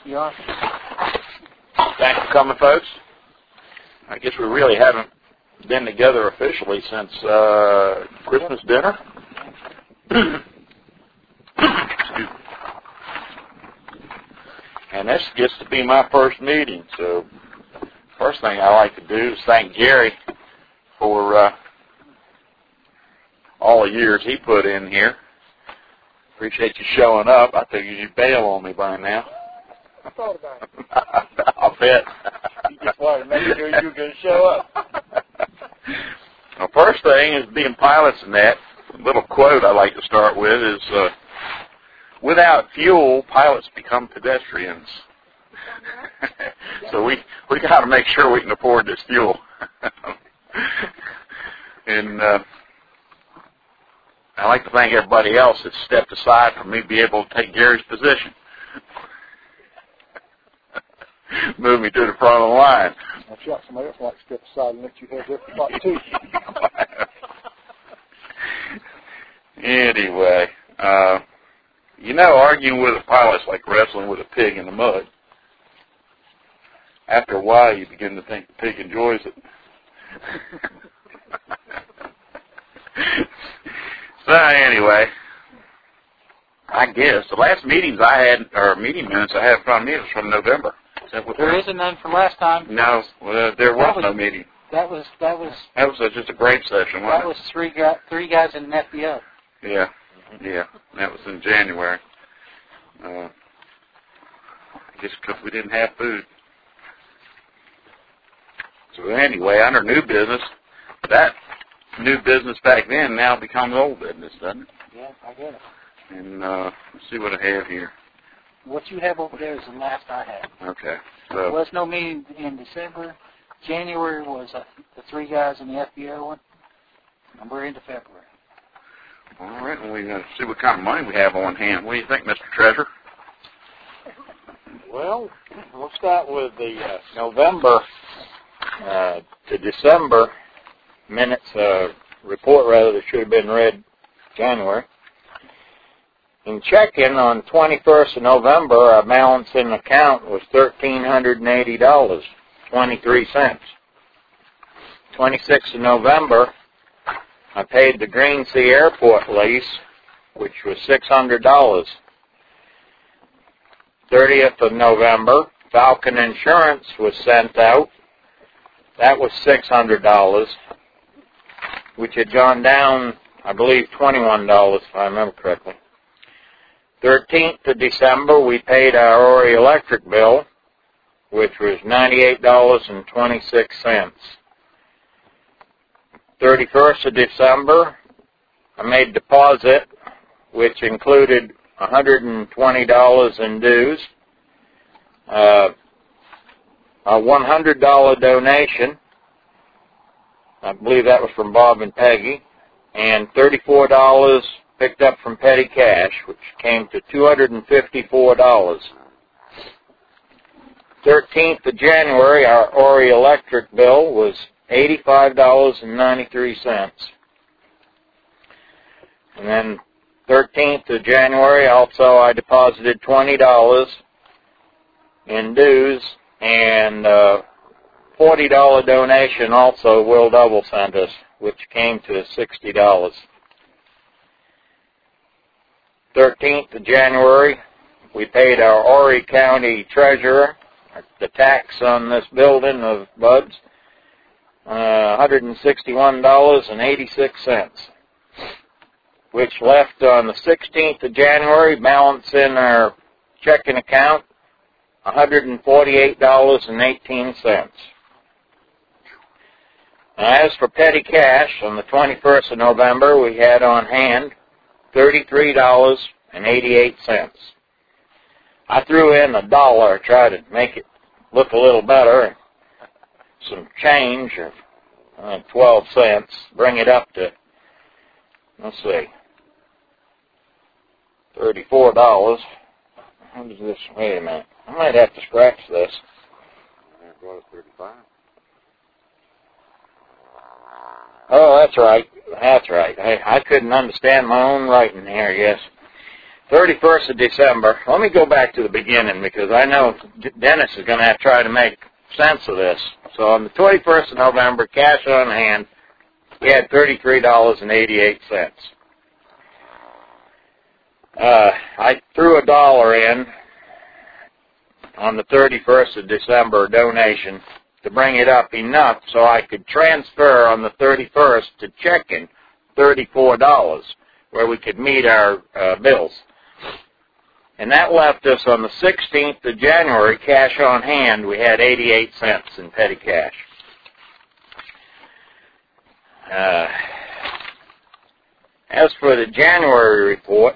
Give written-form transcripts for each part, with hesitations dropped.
You are. Thanks for coming, folks. I guess we really haven't been together officially since Christmas dinner. And this gets to be my first meeting, so first thing I like to do is thank Gary for all the years he put in here. Appreciate you showing up. I figured you'd bail on me by now. I thought about it. I'll bet. You just wanted to make sure you were going to show up. The first thing is being pilots in that. A little quote I like to start with is, without fuel, pilots become pedestrians. So we got to make sure we can afford this fuel. And I like to thank everybody else that stepped aside for me to be able to take Gary's position. Move me to the front of the line. I'm sure somebody else might step aside and let you have their spot too. Anyway, arguing with a pilot's like wrestling with a pig in the mud. After a while, you begin to think the pig enjoys it. So anyway, I guess the last meeting minutes I had in front of me was from November. There isn't none from last time. No, there was no meeting. That was just a grape session, wasn't it? That was three guys in an FBO. Yeah, that was in January. I guess because we didn't have food. So anyway, under new business, that new business back then now becomes old business, doesn't it? Yeah, I get it. And let's see what I have here. What you have over there is the last I had. Okay. So there was no meeting in December. January was the three guys in the FBO one. And we're into February. All right. Well, we're going to see what kind of money we have on hand. What do you think, Mr. Treasurer? Well, we'll start with the November to December minutes report, rather, that should have been read January. In check-in on 21st of November, our balance in the account was $1,380.23. 26th of November, I paid the Greensea Airport lease, which was $600. 30th of November, Falcon Insurance was sent out. That was $600, which had gone down, I believe, $21, if I remember correctly. 13th of December, we paid our Ori electric bill, which was $98.26. 31st of December, I made deposit, which included $120 in dues, a $100 donation, I believe that was from Bob and Peggy, and $34 picked up from petty cash, which came to $254. 13th of January, our Ori electric bill was $85.93. And then 13th of January, also I deposited $20 in dues, and $40 donation also Will Double sent us, which came to $60. 13th of January, we paid our Ori County Treasurer the tax on this building of Bud's, $161.86, which left on the 16th of January, balance in our checking account, $148.18. As for petty cash, on the 21st of November, we had on hand $33.88. I threw in $1, tried to make it look a little better, some change of 12 cents, bring it up to, let's see, $34. How does this, wait a minute, I might have to scratch this. Oh, that's right. I couldn't understand my own writing here, yes. 31st of December. Let me go back to the beginning because I know Dennis is going to have to try to make sense of this. So on the 21st of November, cash on hand, we had $33.88. I threw $1 in on the 31st of December donation to bring it up enough so I could transfer on the 31st to checking $34 where we could meet our bills. And that left us on the 16th of January, cash on hand, we had 88 cents in petty cash. As for the January report,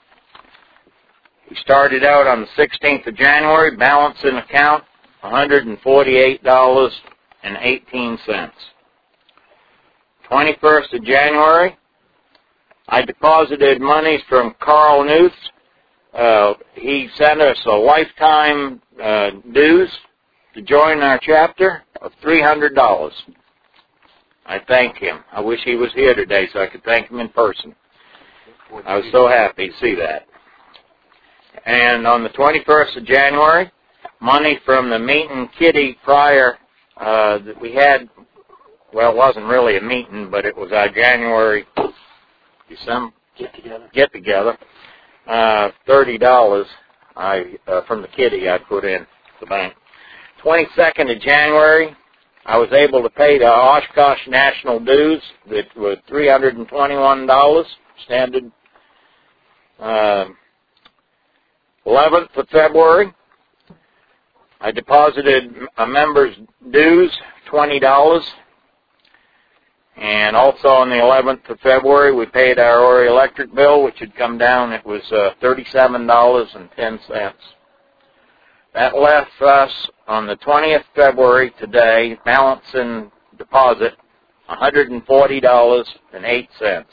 we started out on the 16th of January, balance in account, $148.18. 21st of January, I deposited monies from Carl Newth. He sent us a lifetime dues to join our chapter of $300. I thank him. I wish he was here today so I could thank him in person. I was so happy to see that. And on the 21st of January, money from the meeting kitty prior that we had, well, it wasn't really a meeting, but it was our January, December get-together. $30 from the kitty I put in the bank. 22nd of January, I was able to pay the Oshkosh National dues that was $321 standard. 11th of February, I deposited a member's dues, $20. And also on the 11th of February, we paid our Ori electric bill, which had come down. It was $37.10. That left us on the 20th of February today, balance in deposit, $140.08.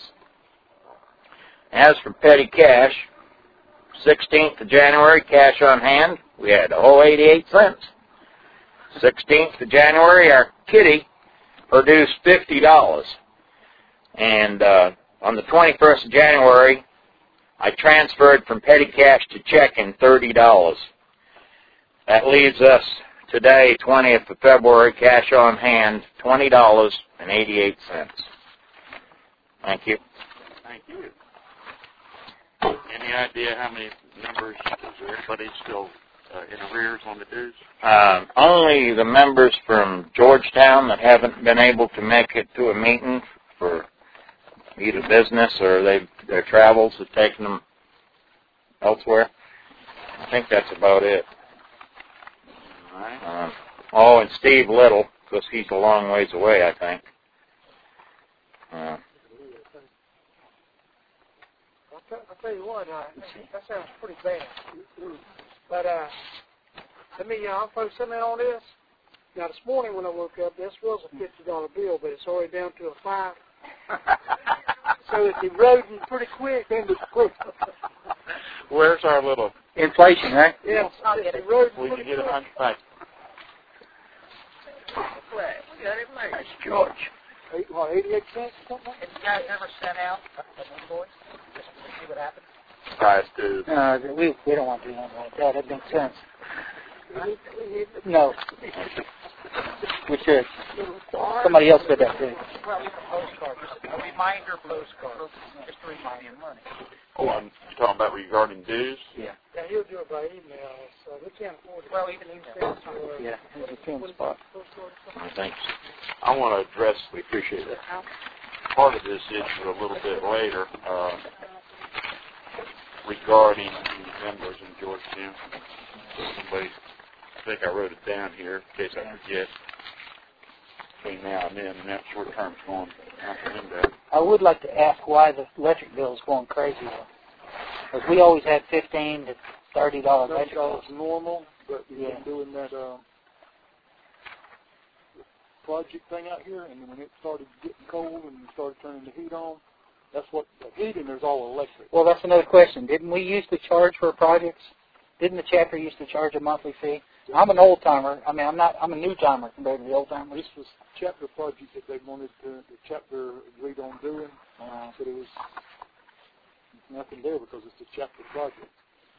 As for petty cash, 16th of January, cash on hand, we had 88 cents. 16th of January, our kitty produced $50. And on the 21st of January, I transferred from petty cash to checking $30. That leaves us today, 20th of February, cash on hand, $20.88. Thank you. Thank you. Any idea how many members, is everybody still in arrears on the dues? Only the members from Georgetown that haven't been able to make it to a meeting for either business or their travels have taken them elsewhere. I think that's about it. All right. And Steve Little, because he's a long ways away, I think. I'll tell you what, that sounds pretty bad. But I'll throw something on this. Now, this morning when I woke up, this was a $50 bill, but it's already down to a $5. So it's eroding pretty quick. Where's our little Inflation, right? Yeah, it's eroding we can pretty get it quick. on back? That's George. 88 cents or something? Have you guys ever sent out an invoice just to see what happens? Price dues. We don't want to do nothing like that. That makes sense. No. We should. Somebody else said that too. Well, even a postcard, just a reminder postcard, just to remind you money. Oh, you're talking about regarding dues? Yeah. Yeah, he'll do it by email, so we can't afford it. Well, even email. Yeah. It's a 10 spot. Thanks. I want to address, we appreciate that, part of this issue a little bit later regarding the members in Georgetown. Somebody, I think I wrote it down here in case I forget between now and then, and that short term's going out the window. I would like to ask why the electric bill is going crazy. Because we always had $15 to $30 electric bills. Normal, but we've been doing that project thing out here, and when it started getting cold and we started turning the heat on, that's what the heating is all electric. Well, that's another question. Didn't we used to charge for projects? Didn't the chapter used to charge a monthly fee? I'm an old timer. I mean, I'm a new timer compared to the old timers. This was chapter project that they wanted to, the chapter agreed on doing. So it was nothing there because it's a chapter project.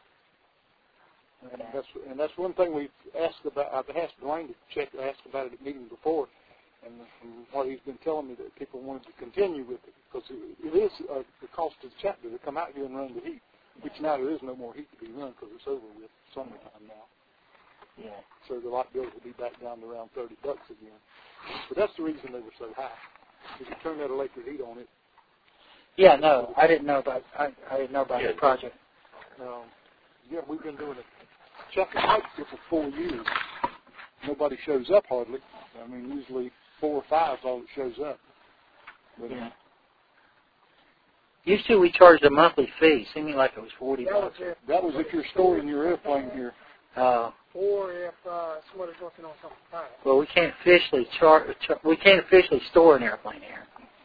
And that's one thing we've asked about. I've asked Dwayne to ask about it at meetings before, and from what he's been telling me that people wanted to continue with it because it is the cost of the chapter to come out here and run the heat, which now there is no more heat to be run because it's over with summertime now. Yeah. So the light bills will be back down to around $30 again. But that's the reason they were so high. If you turn that electric heat on it. Yeah, no, I didn't know about the project. Yeah, we've been doing it. Chapter Heights here for 4 years. Nobody shows up hardly. I mean, usually 4 or 5 is all that shows up. But, yeah. Used to we charged a monthly fee. Seemed like it was $40. That was if you're storing your airplane here. Or if somebody's working on something private. Well, we can't officially store an airplane here.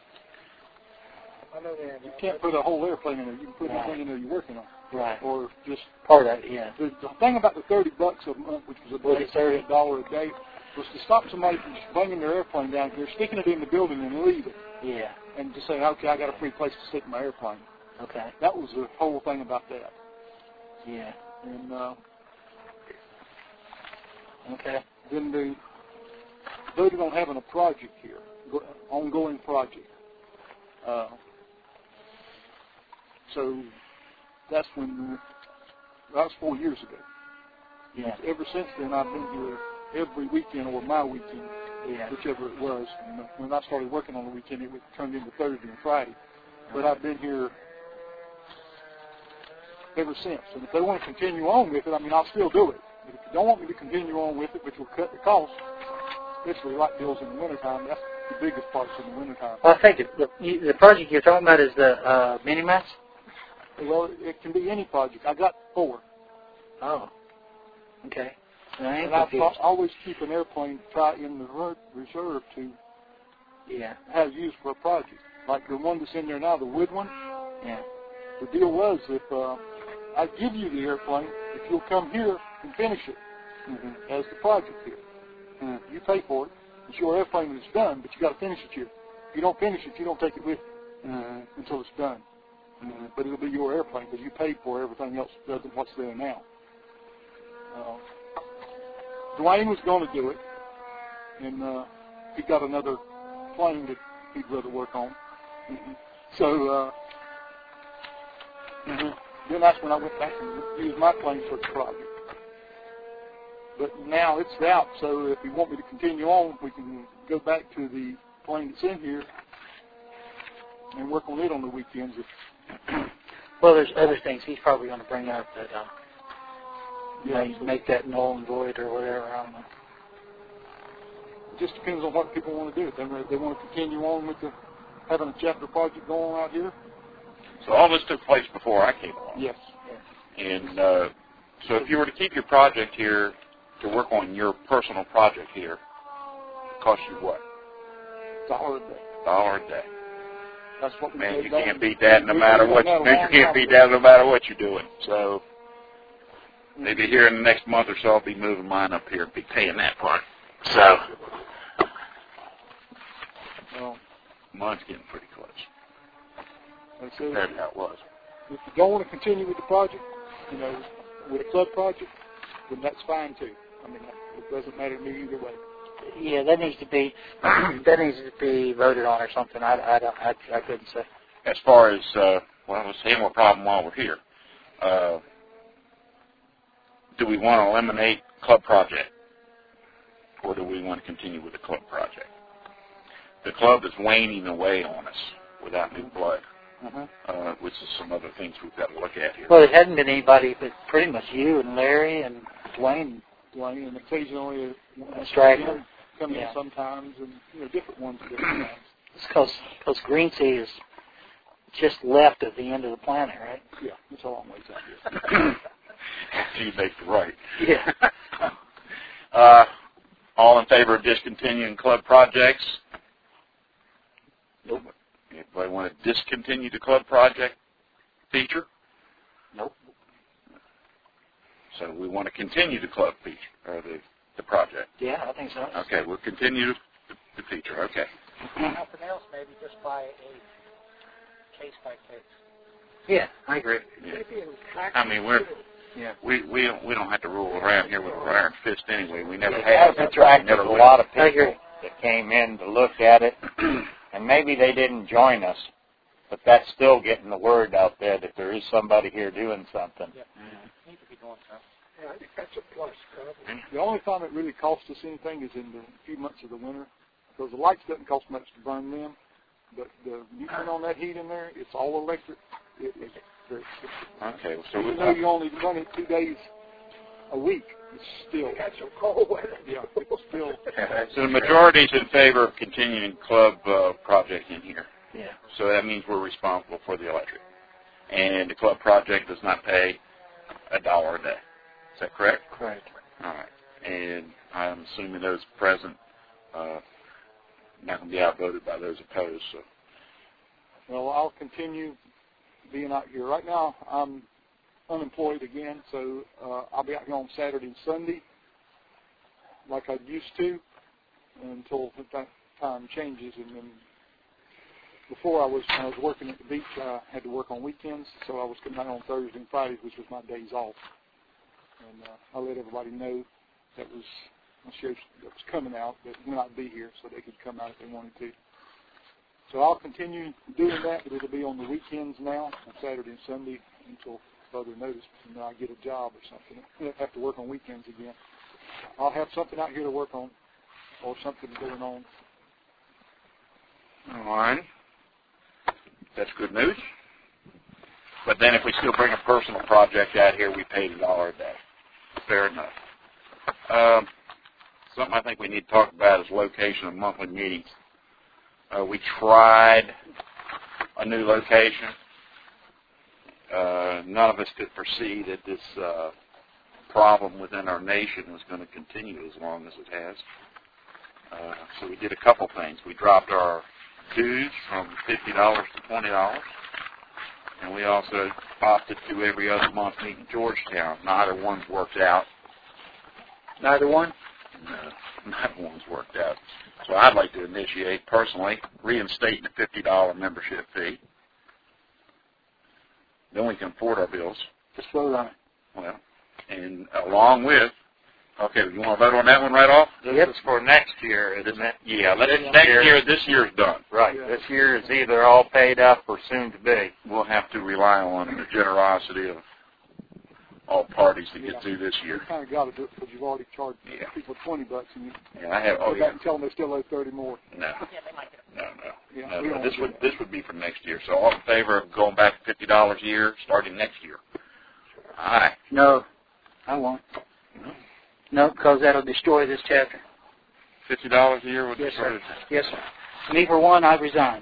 I know that. You can't put a whole airplane in there. You can put anything in there you're working on. Right. Or just part of it, yeah. The thing about the $30 a month, which was about $30 a day, was to stop somebody from just bringing their airplane down here, sticking it in the building and leaving. Yeah. And just saying, okay, I got a free place to stick my airplane. Okay. That was the whole thing about that. Yeah. And okay. Then they voted on having a project here, ongoing project. So that's when that was 4 years ago. Yeah. Ever since then, I've been here every weekend or my weekend, yeah. whichever it was. And when I started working on the weekend, it was turned into Thursday and Friday. But I've been here ever since. And if they want to continue on with it, I mean, I'll still do it. But if you don't want me to continue on with it, which will cut the cost, especially light bills in the wintertime, that's the biggest parts in the wintertime. Well, I think the project you're talking about is the mini-mats? Well, it can be any project. I got 4. Oh. Okay. And I always keep an airplane in the reserve to have used for a project. Like the one that's in there now, the wood one. Yeah. The deal was if I give you the airplane, if you'll come here and finish it as the project here. You pay for it. It's your airplane when it's done, but you got to finish it here. If you don't finish it, you don't take it with you until it's done. But it'll be your airplane because you paid for everything else other than what's there now. Dwayne was going to do it, and he got another plane that he'd rather work on. So then that's when I went back and used my plane for the project. But now it's out, so if you want me to continue on, we can go back to the plane that's in here and work on it on the weekends. Well, there's other things he's probably going to bring up that make that null and void or whatever. I don't know. It just depends on what people want to do. If they want to continue on with having a chapter project going on out here. So all this took place before I came along. Yes. And so if you were to keep your project here to work on your personal project here, it cost you what? $1 a day. $1 a day. That's what man, you can't beat that no matter what. Man, you can't beat that no matter what you're doing. So maybe here in the next month or so, I'll be moving mine up here and be paying that part. So mine's getting pretty close. Compared to how it was. If you don't want to continue with the project, with a club project, then that's fine too. I mean, it doesn't matter to me either way. Yeah, that needs to be voted on or something. I couldn't say. As far as let's say more problem while we're here. Do we want to eliminate club project, or do we want to continue with the club project? The club is waning away on us without new blood, which is some other things we've got to look at here. Well, it hadn't been anybody but pretty much you and Larry and Dwayne, and occasionally Straggler come in sometimes, and different ones at different times. It's because Green Sea is just left of the end of the planet, right? Yeah, it's a long ways out here. You make the right. Yeah. All in favor of discontinuing club projects? Nope. Anybody want to discontinue the club project feature? Nope. So we want to continue the club feature, or the project? Yeah, I think so. Okay, we'll continue the feature. Okay. Nothing else, maybe just by a case by case. Yeah, I agree. Yeah. I mean, we don't have to rule around here with an iron fist anyway. We never have. It has attracted Never a will. lot of I agree. people that came in to look at it, and maybe they didn't join us, but that's still getting the word out there that there is somebody here doing something. Yeah, I think that's a plus. The only time it really costs us anything is in the few months of the winter, because the lights doesn't cost much to burn them, but the you turn on that heat in there, it's all electric. It's very expensive. Okay, so Even though you only run it 2 days a week, it's still. Got some cold weather. Yeah, it's still. So the majority is in favor of continuing club project in here. Yeah. So that means we're responsible for the electric, and the club project does not pay $1 a day. Is that correct? Correct. All right. And I'm assuming those present not going to be outvoted by those opposed. So. Well, I'll continue being out here. Right now, I'm unemployed again, so I'll be out here on Saturday and Sunday like I used to until that time changes. And then before when I was working at the beach, I had to work on weekends, so I was coming out on Thursday and Fridays, which was my days off. And I let everybody know that was a show that was coming out, that when I'd be here, so they could come out if they wanted to. So I'll continue doing that, but it'll be on the weekends now, on Saturday and Sunday, until further notice. And then I get a job or something. I have to work on weekends again. I'll have something out here to work on, or something going on. All right. That's good news. But then if we still bring a personal project out here, we pay $1 a day. Fair enough. Something I think we need to talk about is location of monthly meetings. We tried a new location. None of us could foresee that this problem within our nation was going to continue as long as it has. So we did a couple things. We dropped our dues from $50 to $20, and we also opted to every other month meet in Georgetown. Neither one's worked out. Neither one? No, neither one's worked out. So I'd like to initiate, personally, reinstating the $50 membership fee. Then we can afford our bills. Just vote on it. Well, and along with, okay, you want to vote on that one right off? This is for next year, isn't it? Yeah, this year's done. Right. Yeah. This year is either all paid up or soon to be. We'll have to rely on the generosity of all parties to get through this year. You kind of got to do it because you've already charged people $20, and you go back and tell them they still owe $30 more. No. Yeah, No, this would be for next year. So all in favor of going back to $50 a year starting next year? Aye. No, I won't. No, because that'll destroy this chapter. $50 a year would Yes, destroy sir. it. Yes, sir. Me, for one, I resign.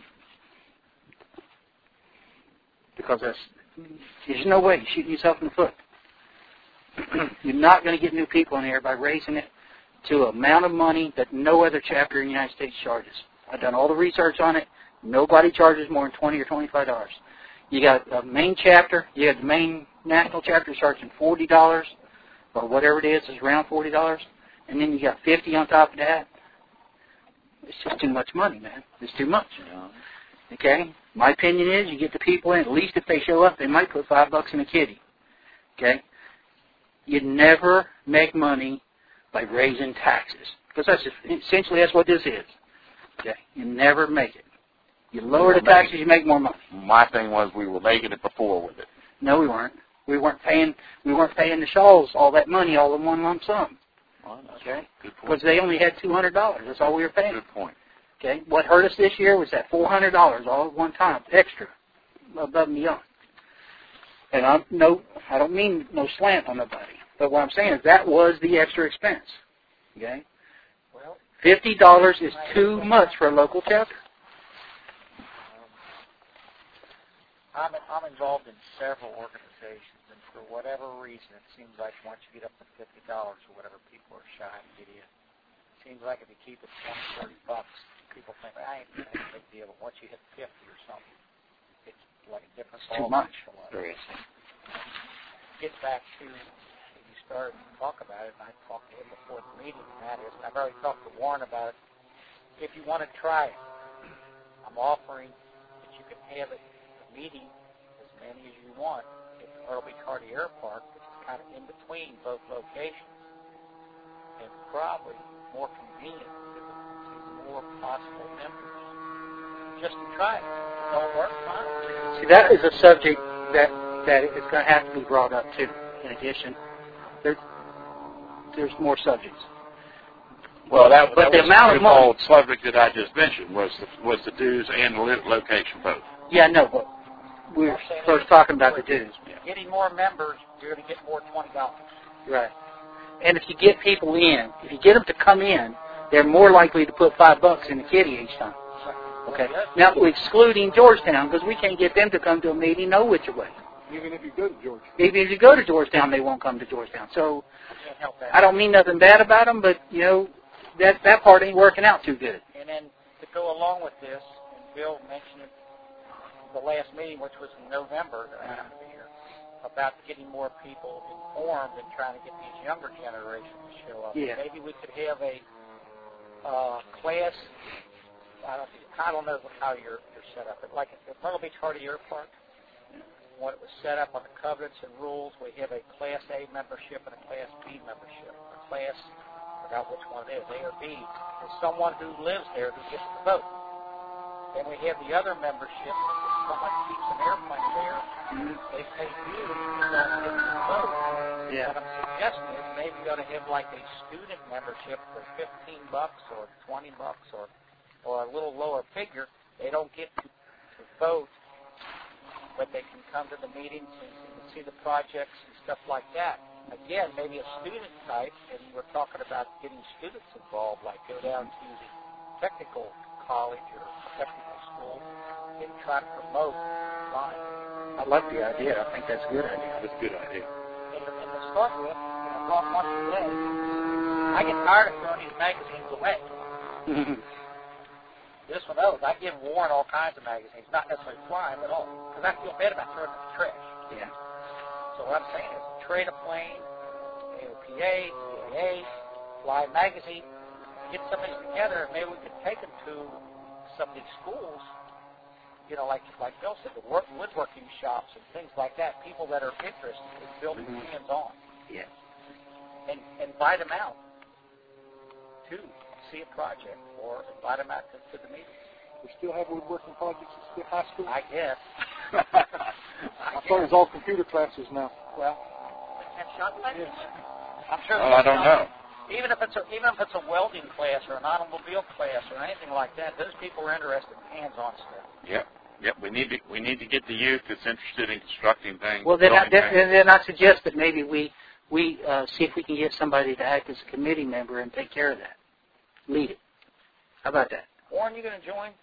Because there's no way you're shooting yourself in the foot. You're not going to get new people in here by raising it to an amount of money that no other chapter in the United States charges. I've done all the research on it. Nobody charges more than $20 or $25. You got a main chapter. You got the main national chapter charging $40 or whatever it is. It's around $40. And then you got $50 on top of that. It's just too much money, man. It's too much. Okay? My opinion is you get the people in. At least if they show up, they might put $5 in a kitty. Okay? You never make money by raising taxes. Because essentially that's what this is. Okay? You never make it. You lower the taxes, you make more money. My thing was we were making it before with it. No, we weren't. We weren't paying the Shaws all that money all in one lump sum. Well, that's okay? Good point. Because they only had $200. That's all we were paying. Good point. Okay? What hurt us this year was that $400 all at one time, extra, above and beyond. And I don't mean no slant on nobody. But what I'm saying is that was the extra expense. Okay? Well, $50 is too much for a local chapter. I'm involved in several organizations, and for whatever reason, it seems like once you get up to $50 or whatever, people are shy to get in. It seems like if you keep it $20, $30, people think, I ain't a big deal. But once you hit 50 or something, it's like a different It's too ball much. game. Get back to you started to talk about it, and I talked to him before the meeting, and that is, and I've already talked to Warren about it. If you want to try it, I'm offering that you can have it. The meeting is many as you want at Myrtle Beach Hardy Air Park, which is kind of in between both locations, and probably more convenient to more possible members. Just to try it. If it don't work, fine. See, that is a subject that is going to have to be brought up too. In addition, there's more subjects. Well, that but the was amount of money, the subject that I just mentioned was the dues and the location both. Yeah, no, but we're first talking about the dues. Getting more members, you're going to get more $20. Right. And if you get people in, if you get them to come in, they're more likely to put $5 in the kitty each time. Okay. Now, we're excluding Georgetown because we can't get them to come to a meeting no which way. Even if you go to Georgetown. Even if you go to Georgetown, they won't come to Georgetown. So I don't mean nothing bad about them, but, you know, that part ain't working out too good. And then to go along with this, and Bill mentioned it the last meeting, which was in November that I happened to be here, about getting more people informed and trying to get these younger generations to show up. Yeah. Maybe we could have a class. I don't know how you're set up, but like at Myrtle Beach Hardy Air Park, when it was set up on the covenants and rules, we have a Class A membership and a Class B membership. A class, I forgot which one it is, A or B, is someone who lives there who gets to vote. Then we have the other membership, if someone keeps an airplane there, they pay dues and don't get to vote. Yeah. What I'm suggesting is maybe we ought to have like a student membership for $15 or $20 or a little lower figure. They don't get to vote, but they can come to the meetings and see the projects and stuff like that. Again, maybe a student type, and we're talking about getting students involved, like go down to the technical college or technical school and try to promote flying. I like the idea. I think that's a good idea. That's a good idea. And to start with, once a day, I get tired of throwing these magazines away. This one knows. I give Warren all kinds of magazines, not necessarily flying, but all, because I feel bad about throwing them in the trash. Yeah. So what I'm saying is trade a plane, AOPA, CAA, Fly Magazine, get some of these together, and maybe we could take them to some of these schools, you know, like Bill said, the woodworking shops and things like that, people that are interested in building hands-on. Yeah. And invite them out to see a project or invite them out to the meetings. We still have woodworking projects at high school? I guess. I thought it was all computer classes now. Well, and shop classes. I'm sure. Well, I don't know. Even if it's a welding class or an automobile class or anything like that, those people are interested in hands-on stuff. Yep. We need to get the youth that's interested in constructing things. Well, then I suggest that maybe we see if we can get somebody to act as a committee member and take care of that. Lead it. How about that? Warren, you going to join?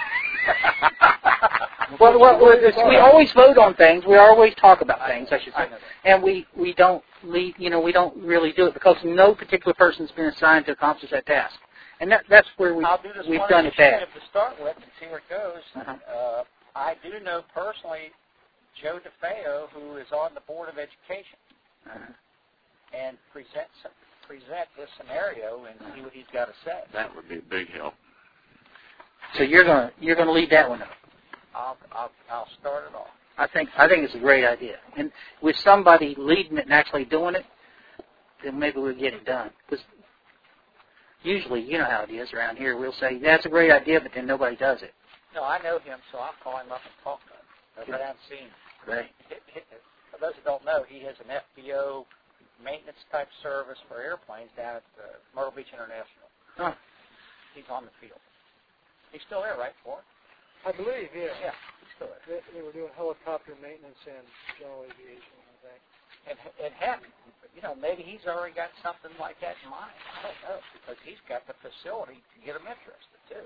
well, we always vote on things. We always talk about things, I should say. And we don't lead, we don't really do it because no particular person's been assigned to accomplish that task. And that's where we've done it bad. To start with and see where it goes. I do know personally Joe DeFeo, who is on the Board of Education, and present this scenario and see what he's got to say. That would be a big help. So you're gonna lead that one up. I'll start it off. I think it's a great idea, and with somebody leading it and actually doing it, then maybe we'll get it done. Because usually, you know how it is around here. We'll say that's a great idea, but then nobody does it. No, I know him, so I'll call him up and talk to him. But I haven't seen him. Right. For those who don't know, he has an FBO maintenance type service for airplanes down at Myrtle Beach International. Huh. He's on the field. He's still there, right, Warren? I believe, yeah. Yeah, he's still there. They were doing helicopter maintenance and general aviation, I think. And heck, maybe he's already got something like that in mind. I don't know, because he's got the facility to get them interested, too.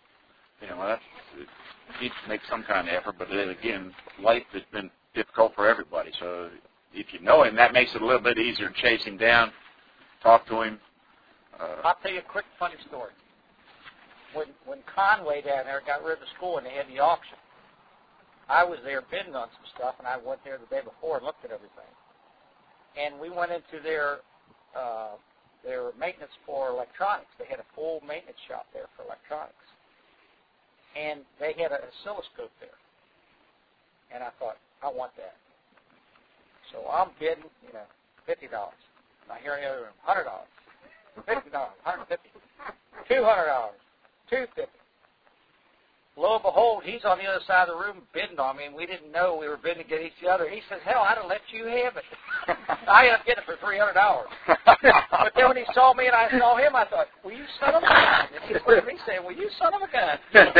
It needs to make some kind of effort, but then again, life has been difficult for everybody. So if you know him, that makes it a little bit easier to chase him down, talk to him. I'll tell you a quick funny story. When Conway down there got rid of the school and they had the auction, I was there bidding on some stuff, and I went there the day before and looked at everything. And we went into their maintenance for electronics. They had a full maintenance shop there for electronics. And they had an oscilloscope there. And I thought, I want that. So I'm bidding, $50. I hear in the other room, $100, $50, $150, $200, $250. Lo and behold, he's on the other side of the room bidding on me, and we didn't know we were bidding against each other. He says, hell, I'd have let you have it. I ended up getting it for $300. But then when he saw me and I saw him, I thought, well, you son of a gun. And he looked at me saying, well, you son of a gun.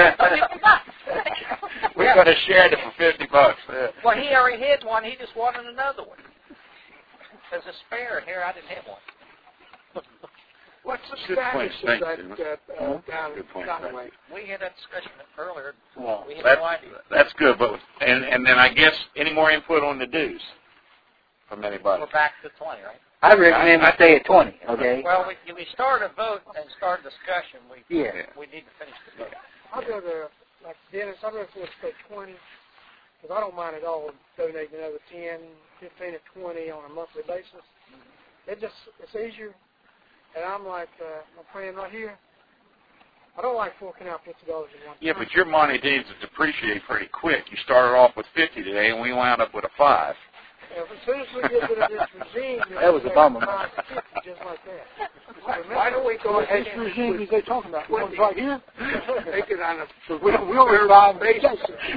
We're going to share it for $50. Well, he already had one. He just wanted another one. There's a spare here. I didn't have one. What's the Good point. status Thanks, of Dennis. down Good point. Conway? We had that discussion earlier. Well, We had no idea. That's good, but and then I guess any more input on the dues from anybody? We're back to 20, right? I recommend we stay at 20, okay? Well, we started a vote and started discussion. We need to finish the vote. I'd rather, like Dennis, I'd rather stay 20, because I don't mind at all donating another 10, 15, or 20 on a monthly basis. It's easier. And I'm like, my friend right here, I don't like forking out $50 in one Yeah, but your money needs to depreciate pretty quick. You started off with 50 today, and we wound up with a 5. As soon as we get rid of this regime, That was a bummer. Just like that. Why don't we go ahead and regime is they talking about? One's right here. Make it on a We'll revive basis.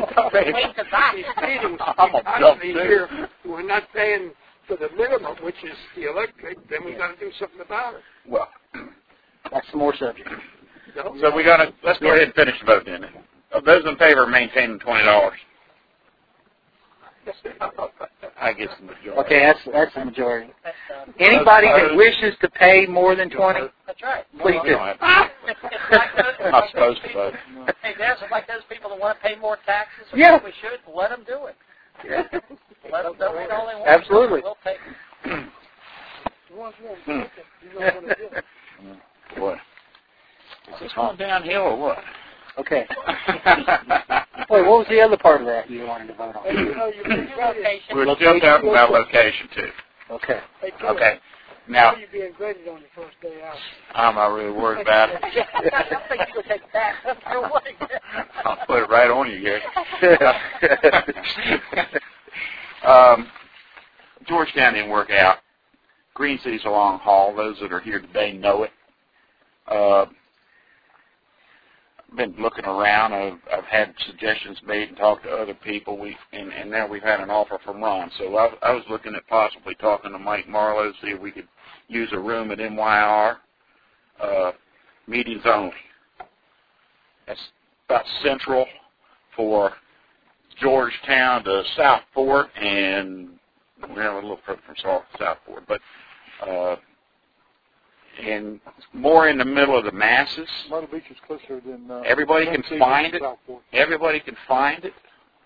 I'm a dump here. We're not paying for the minimum, which is the electric. Then we got to do something about it. Well, That's some more subject. so let's go ahead and finish the vote then. Those in favor of maintaining $20. I guess the majority. Okay, that's the majority. Anybody that wishes to pay more than 20, That's right. please do. I'm not supposed to vote. Hey, Dennis, it's like those people that want to pay more taxes. Yeah. We should let them do it. Let them donate all they want. Absolutely. We'll take it. What? Is this going downhill or what? Okay. Wait, what was the other part of that you wanted to vote on? We're still talking about location too. Okay. Okay. Now, You're being graded on your first day out. I'm not really worried about it. I think you could take that. I'll put it right on you, Gary. Georgetown didn't work out. Green City's a long haul. Those that are here today know it. I've been looking around. I've had suggestions made and talked to other people. And now we've had an offer from Ron. So I was looking at possibly talking to Mike Marlowe, see if we could use a room at MYR. Meetings only. That's about central for Georgetown to Southport, and we have a little further from Southport, but and more in the middle of the masses. Myrtle Beach is closer than Everybody can find it. Southport. Everybody can find it.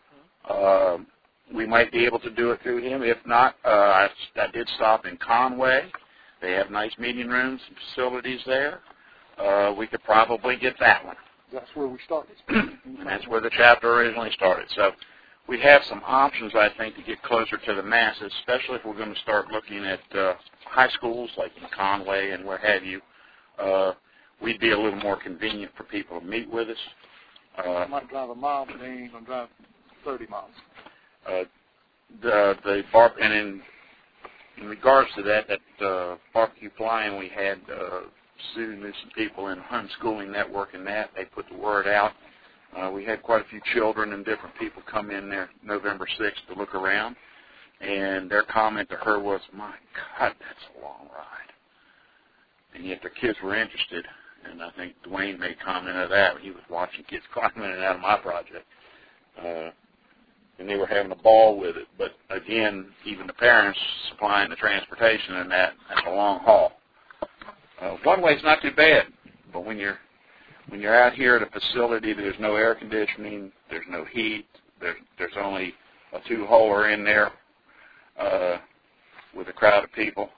We might be able to do it through him. If not, I did stop in Conway. They have nice meeting rooms and facilities there. We could probably get that one. That's where we started. And that's where the chapter originally started. So we have some options, I think, to get closer to the masses, especially if we're going to start looking at high schools like in Conway and where have you. We'd be a little more convenient for people to meet with us. I might drive a mile, but they ain't going to drive 30 miles. And in regards to that barbecue fly-in we had, Sue knew some people in Homeschooling Network and that. They put the word out. We had quite a few children and different people come in there November 6th to look around. And their comment to her was, my God, that's a long ride. And yet their kids were interested. And I think Dwayne made comment of that. He was watching kids climbing in and out of my project. And they were having a ball with it. But again, even the parents supplying the transportation and that's a long haul. One way's not too bad, but when you're out here at a facility, there's no air conditioning, there's no heat, there's only a two-holer in there with a crowd of people.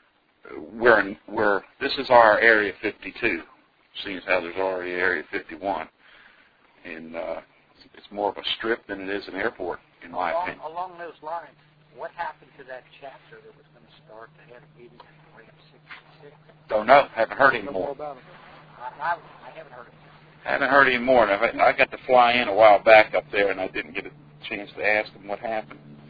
This is our Area 52, seeing as how there's already Area 51, and it's more of a strip than it is an airport, in my opinion. Along those lines, what happened to that chapter that was going to start to have meetings in Ramp 66? Don't know. Haven't heard any more. I haven't heard it. Haven't heard any more. I got to fly in a while back up there, and I didn't get a chance to ask them what happened.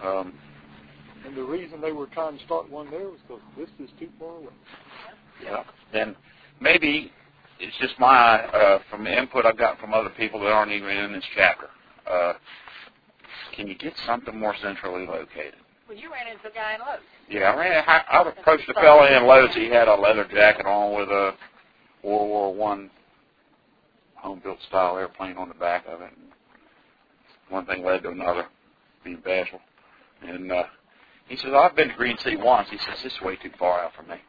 And the reason they were trying to start one there was because this is too far away. Yeah. Then maybe it's just my, from the input I've gotten from other people that aren't even in this chapter. Can you get something more centrally located? Well, you ran into a guy in Lowe's. Yeah, I approached a fellow in Lowe's. He had a leather jacket on with a World War I home-built style airplane on the back of it. And one thing led to another, being bashful. And he says, I've been to Green Sea once. He says, this is way too far out for me.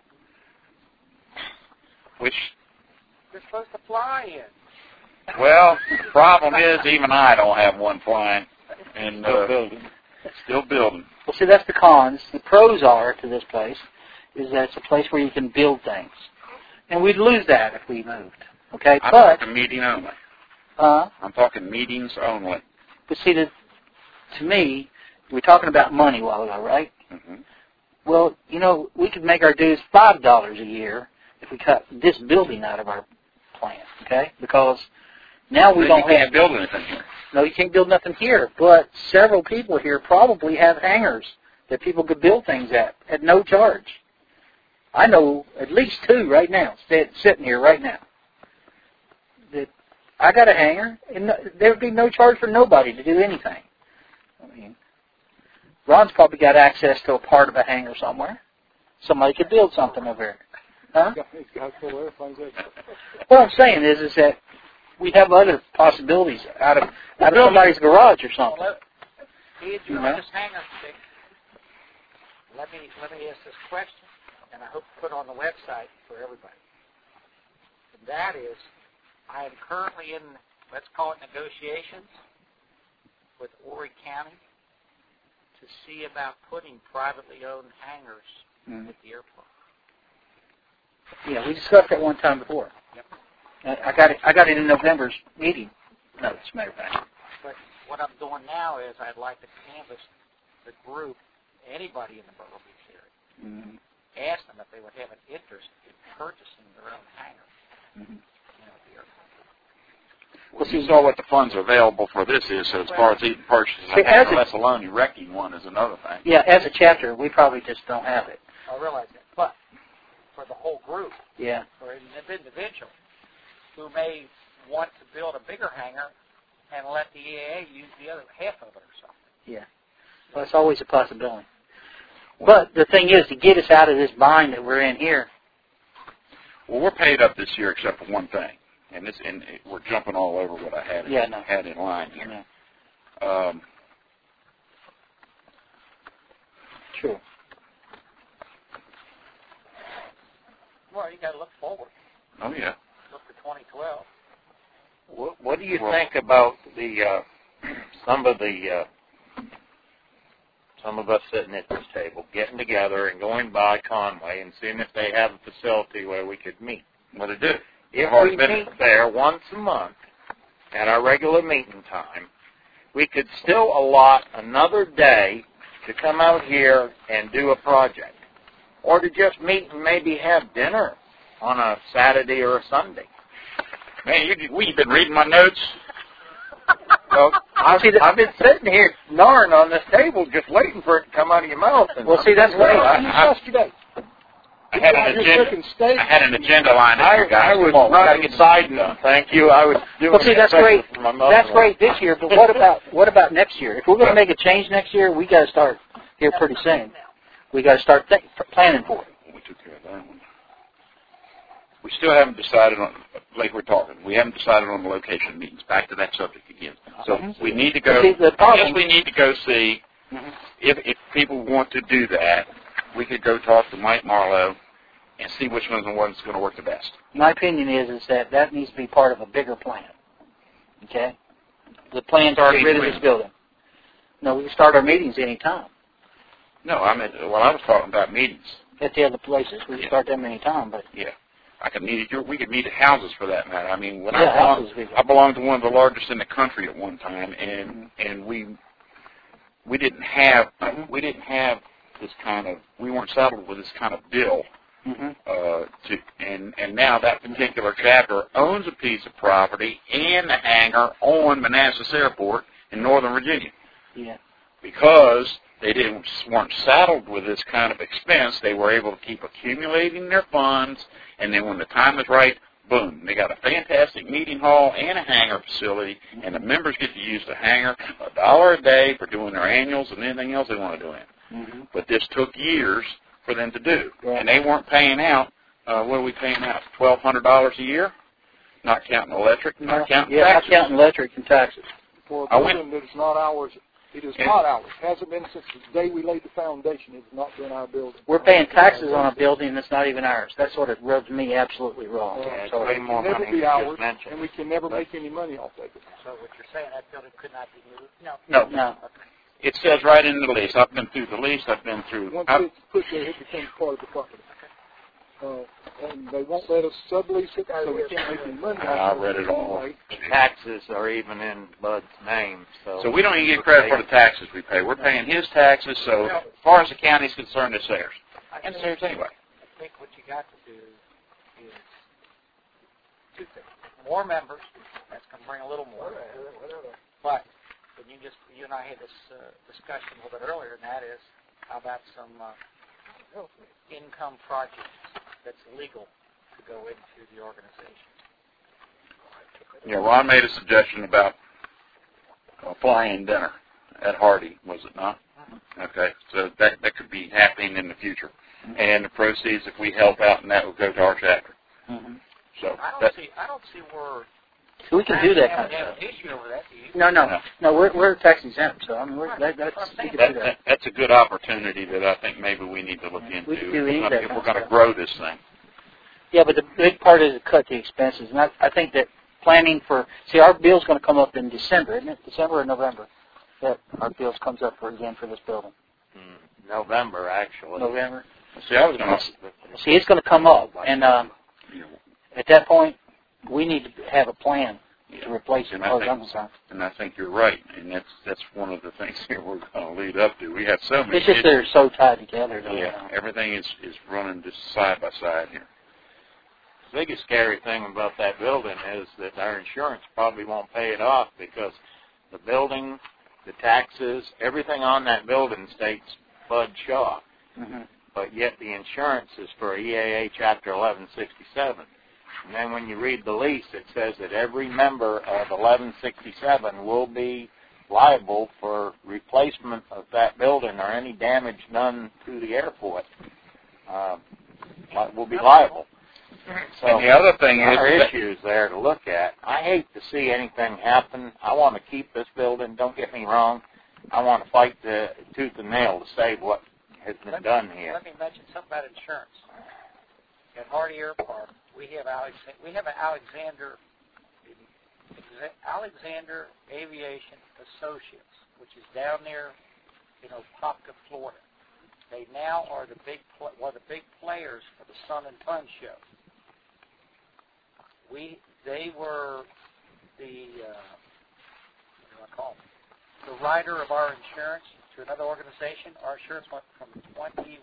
Which, You're supposed to fly in. well, the problem is even I don't have one flying. And Still building. Well, see, that's the cons. The pros are to this place is that it's a place where you can build things. And we'd lose that if we moved. Okay? I'm talking meeting only. I'm talking meetings only. But see, to me, we're talking about money a while ago, right? Mm-hmm. Well, you know, we could make our dues $5 a year if we cut this building out of our plan, okay? Because now we don't have... You can't build anything here. No, you can't build nothing here. But several people here probably have hangars that people could build things at no charge. I know at least 2 right now, sitting here right now. That I got a hangar, and there would be no charge for nobody to do anything. I mean, Ron's probably got access to a part of a hangar somewhere. Somebody could build something over there. Huh? What I'm saying is that we have other possibilities out of somebody's garage or something. Well, he had on this hangar stick. Let me ask this question, and I hope to put it on the website for everybody. And that is, I am currently in, let's call it negotiations, with Horry County to see about putting privately owned hangars at the airport. Yeah, we discussed that one time before. Yep. I got it in November's meeting notes, matter of fact. But what I'm doing now is I'd like to canvass the group, anybody in the Myrtle Beach area, ask them if they would have an interest in purchasing their own hangar. At the airport. Well, you saw what the funds available for this is, so as far as even purchases, let alone erecting one is another thing. Yeah, as a chapter, we probably just don't have it. I realize that. But for the whole group, yeah, or an individual who may want to build a bigger hangar and let the EAA use the other half of it or something. Yeah. Well, it's always a possibility. But the thing is, to get us out of this bind that we're in here. Well, we're paid up this year except for one thing. And we're jumping all over what I had in line here. Yeah. True. Well, you got to look forward. Oh, yeah. Look to 2012. What do you think about some of us sitting at this table, getting together and going by Conway and seeing if they have a facility where we could meet? Well, they do. If we meet there once a month at our regular meeting time, we could still allot another day to come out here and do a project. Or to just meet and maybe have dinner on a Saturday or a Sunday. Man, we've been reading my notes. Well, I've been sitting here gnawing on this table just waiting for it to come out of your mouth. Well, see, that's great. I had an agenda line up here, guys. I was running excited. Thank you. I was doing. Well, see, that's great. That's great this year. But what about next year? If we're going to make a change next year, we got to start here pretty soon. We got to start planning for it. We took care of that one. We still haven't decided on, like we're talking, we haven't decided on the location meetings. Back to that subject again. So we need to go. I guess we need to go see if people want to do that. We could go talk to Mike Marlowe and see which one's the one's going to work the best. My opinion is that needs to be part of a bigger plan. Okay? The plan to get rid of this building. No, we can start our meetings any time. No, I was talking about meetings. At the other places. We can start them any time, but... Yeah. We could meet at houses for that matter. I mean, I belonged to one of the largest in the country at one time, and we didn't have this kind of, we weren't saddled with this kind of bill. And now that particular chapter owns a piece of property and a hangar on Manassas Airport in Northern Virginia. Yeah. Because weren't saddled with this kind of expense. They were able to keep accumulating their funds, and then when the time is right, boom, they got a fantastic meeting hall and a hangar facility, and the members get to use the hangar $1 a day for doing their annuals and anything else they want to do in it. Mm-hmm. But this took years for them to do, Right. and they weren't paying out. What are we paying out? $1,200 a year, not counting electric, not counting taxes. Not counting electric and taxes. For a building that is not ours, it is not ours. It hasn't been since the day we laid the foundation. It has not been our building. We're paying taxes on a building that's not even ours. That's what it rubs me absolutely wrong. Yeah, it's So, way It more can never money be than ours, just mentioned. and we can never make any money off of it. So what you're saying, that building could not be moved? No. No. It says right in the lease. I've been through the lease. I've been through. Once it's put there, it becomes part of the property. And they won't let us sublease it, so we can't make any money off I read it all. The taxes are even in Bud's name, So we don't even get credit for the taxes we pay. We're paying his taxes, so as far as the county's concerned, it's theirs. And it's theirs anyway. I think what you got to do is two things. More members, that's going to bring a little more. But when you and I had this discussion a little bit earlier, and that is, how about some income projects that's legal to go into the organization? Yeah, Ron made a suggestion about a fly-in dinner at Hardy, was it not? Okay, so that could be happening in the future. And the proceeds, if we help out, and that will go to our chapter. Mm-hmm. So I don't see where So we can do that kind of have stuff. an issue over that. Do you? No, we're tax exempt, so I mean, we can do that. That's a good opportunity that I think maybe we need to look into We can do any of that if kind we're of going to stuff. grow this thing. Yeah, but the big part is to cut the expenses, and I think that planning for our bill's going to come up in December, isn't it? December or November? That our bills comes up for this building. November, actually. November. See, I was going to. See, it's going to come up, and at that point, we need to have a plan to replace it. And I think you're right, and that's one of the things that we're going to lead up to. We have so many. It's just they're so tied together. Yeah, everything is running just side by side here. The biggest scary thing about that building is that our insurance probably won't pay it off because the building, the taxes, everything on that building states Bud Shaw. Mm-hmm. But yet the insurance is for EAA Chapter 1167. And then when you read the lease, it says that every member of 1167 will be liable for replacement of that building or any damage done to the airport. Will be liable. So And the other thing is there are that- issues there to look at. I hate to see anything happen. I want to keep this building. Don't get me wrong. I want to fight the tooth and nail to save what has been done here. Let me mention something about insurance. At Hardy Airport, we have an Alexander Aviation Associates, which is down near, Popka, Florida. They now are one of the big players for the Sun and Fun show. They were the the rider of our insurance to another organization. Our insurance went from 22,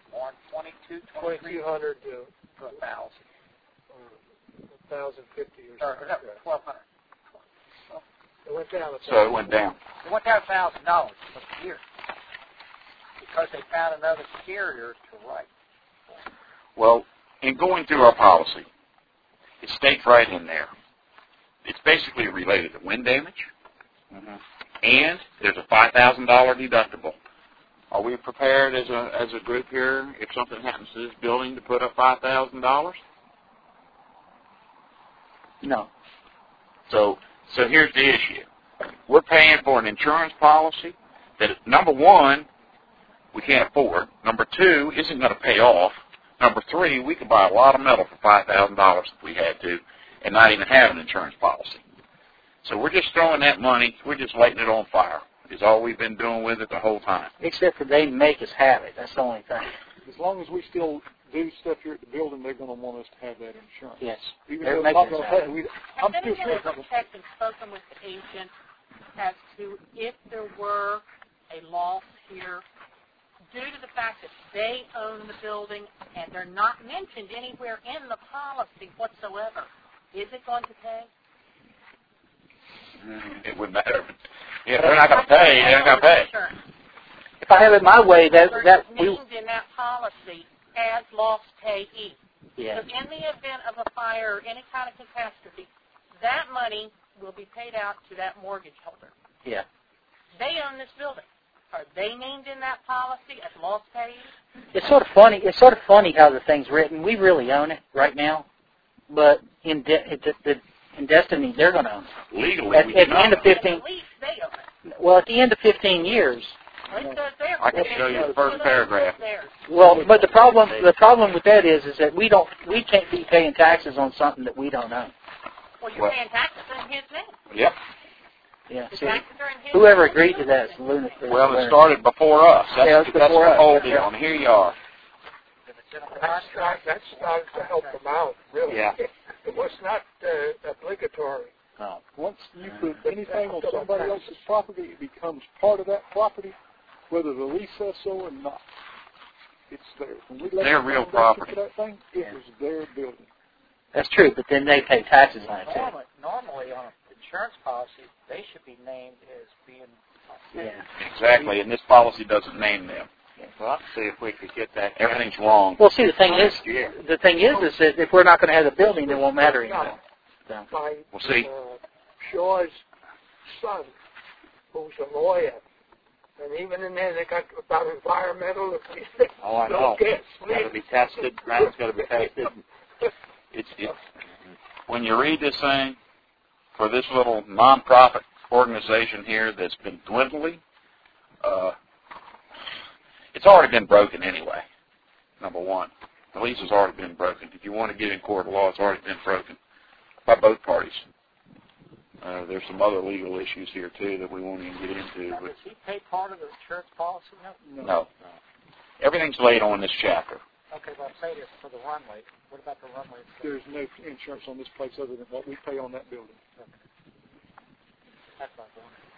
23 $2,200 to 1,000. 1,050 Or or no, something. 1,200. It went down. So it went down. It went down $1,000 a year because they found another carrier to write. Well, in going through our policy, it states right in there. It's basically related to wind damage, and there's a $5,000 deductible. Are we prepared as a group here, if something happens to this building, to put up $5,000? No. So here's the issue. We're paying for an insurance policy that, number one, we can't afford. Number two, isn't going to pay off. Number three, we could buy a lot of metal for $5,000 if we had to and not even have an insurance policy. So we're just throwing that money, we're just lighting it on fire, is all we've been doing with it the whole time. Except for they make us have it. That's the only thing. As long as we still do stuff here at the building, they're going to want us to have that insurance. Yes. Even They're though it's not making going to us pay, Has I'm still anyone sure it's ever not going checked and spoken with the agent as to if there were a loss here due to the fact that they own the building and they're not mentioned anywhere in the policy whatsoever? Is it going to pay? It wouldn't matter. If they're not going to pay, they're not going to pay. Insurance. if I have it my way, that named in that policy as lost payee. yeah. So in the event of a fire or any kind of catastrophe, that money will be paid out to that mortgage holder. Yeah. They own this building. Are they named in that policy as lost payee? It's sort of funny. It's sort of funny how the thing's written. We really own it right now, but in Destiny, they're going to own it. Legally, At we the do not. end of 15. At least they own it. Well, at the end of 15 years. It says there. I can show you the first paragraph. Well, but the problem with that is that we can't be paying taxes on something that we don't own. Well, you're paying taxes in his name. Yep. Yeah. The See, taxes are in his whoever name. agreed to that is lunatic. Well, it started before us. That's, Yeah, it was that's before the us. whole deal. And here you are. That's not to help them out, really. Yeah. It was not obligatory. No. Once you put anything on somebody else's property, it becomes part of that property, whether the lease says so or not. It's theirs. When we let Their the real foundation property. for that thing, it was their building. That's true, but then they pay taxes on it too. Normally on an insurance policy, they should be named as being. Yeah. Exactly, and this policy doesn't name them. Well, let's see if we could get that. Everything's wrong. Well, see, the thing is that if we're not going to have the building, it won't matter anymore. So. My We'll see. Shaw's son, who's a lawyer, and even in there they got about environmental. Oh, I know. It's got to be tested. Ground's got to be tested. It's when you read this thing, for this little non-profit organization here that's been dwindling, it's already been broken anyway, number one. The lease has already been broken. If you want to get in court of law, it's already been broken by both parties. There's some other legal issues here, too, that we won't even get into. Now, does he pay part of the insurance policy now? No. Everything's laid on this chapter. Okay, well, I'm saying this for the runway. What about the runway? There's no insurance on this place other than what we pay on that building. Okay. That's what I'm wondering.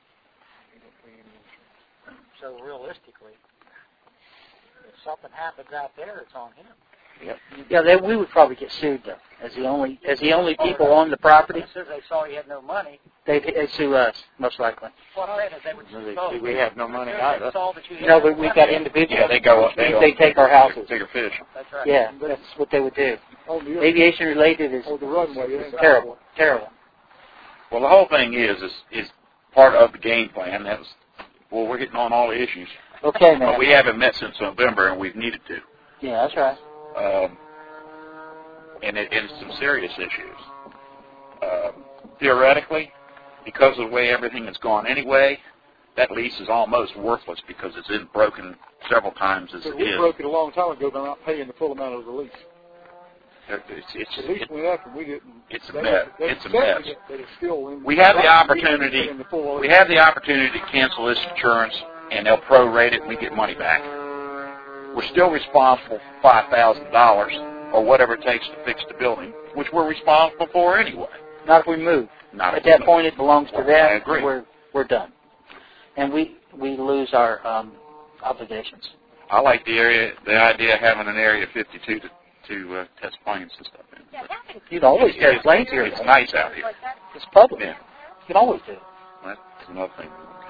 So realistically, if something happens out there, it's on him. Yep. Yeah, we would probably get sued though, as the only people on the property. As soon as they saw he had no money, They'd sue us most likely. what I'm saying is they would sue both. We have no money As either. soon as they saw that you had No, but no we've money, got individuals. Yeah, they go up. They take our houses. Bigger fish. That's right. Yeah, that's what they would do. On the Aviation related is on the runway, it ain't terrible, terrible. Well, the whole thing is part of the game plan. That was, well, we're hitting on all the issues. Okay, man. But we haven't met since November, and we've needed to. Yeah, that's right. And it's some serious issues. Theoretically, because of the way everything has gone anyway, that lease is almost worthless because it's been broken several times as So it we is. broke it a long time ago by not paying the full amount of the lease. The lease went up and we didn't. It's a mess. It's a mess. But it's still in, We have the opportunity. in the full We have the opportunity to cancel this insurance, and they'll prorate it, and we get money back. We're still responsible for $5,000 or whatever it takes to fix the building, which we're responsible for anyway. Not if we move. Not At if we that move. point, it belongs to them. I agree. We're done, and we lose our obligations. I like the idea of having an area 52 to test planes and stuff in. Yeah, having You can always test planes here. It's nice out here. like that. It's public. Yeah. You can always do it. That's another thing.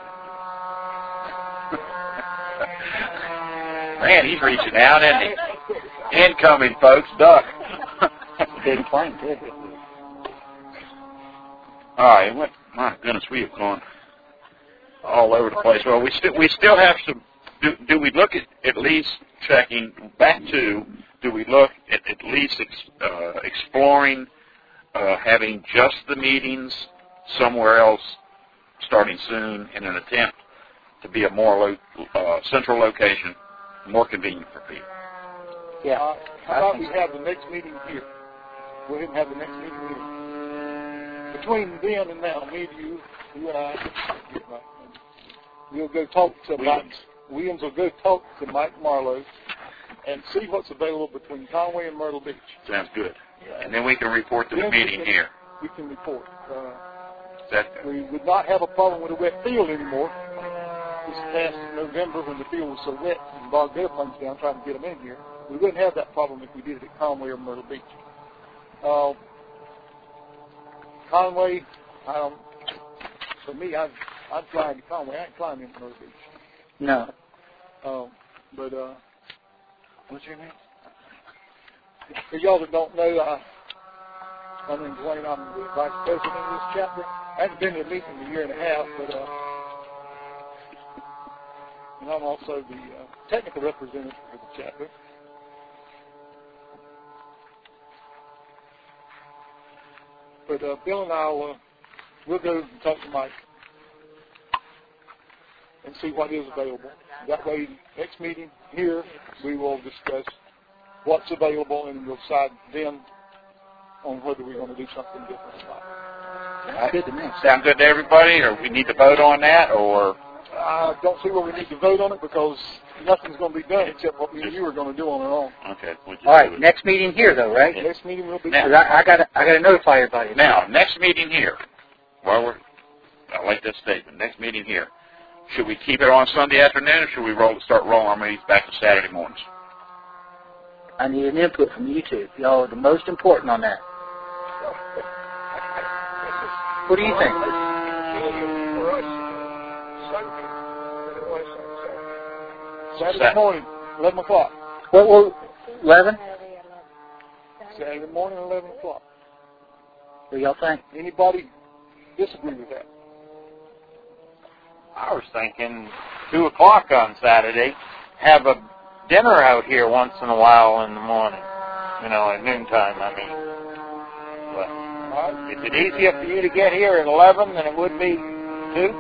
Man, he's reaching out, isn't he? Incoming, folks. Duck. That's a big plane, too. All right. My goodness, we have gone all over the place. Well, we still have some. Do we look at least checking back to? Do we look at least exploring having just the meetings somewhere else starting soon in an attempt to be a more central location, more convenient for people? Yeah. How about we have the next meeting here? Go ahead and have the next meeting here. Between then and now, me and you and I, we'll go talk to Mike. Williams will go talk to Mike Marlowe and see what's available between Conway and Myrtle Beach. Sounds good. And then we can report to the meeting here. We can report. That We would not have a problem with a wet field anymore. This past November when the field was so wet and bogged airplanes down trying to get them in here, we wouldn't have that problem if we did it at Conway or Myrtle Beach. Conway, for me, I'd fly to Conway. I ain't flying into Myrtle Beach. No. What's your name? For y'all that don't know, my name's Wayne. I'm the vice president of this chapter. I haven't been to the meeting in a year and a half, but and I'm also the technical representative for the chapter. But Bill and I we'll go and talk to Mike and see what is available. That way, next meeting here, we will discuss what's available, and we'll decide then on whether we're going to do something different or not. Good to me. Sound good to everybody, or we need to vote on that, or? I don't see where we need to vote on it because nothing's going to be done except what me and you are going to do on our own. Okay. We'll just All right, do it. next meeting here, though, right? Next meeting will be. Now, I got to notify everybody. Now, next meeting here, I like this statement, next meeting here, should we keep it on Sunday afternoon, or should we start rolling our meetings back to Saturday mornings? I need an input from you two. Y'all are the most important on that. What do you think? Saturday morning, 11 o'clock. Well, 11? Saturday morning, 11 o'clock. What do y'all think? Anybody disagree with that? I was thinking 2 o'clock on Saturday, have a dinner out here once in a while in the morning, at noontime, I mean. But is it easier for you to get here at 11 than it would be 2?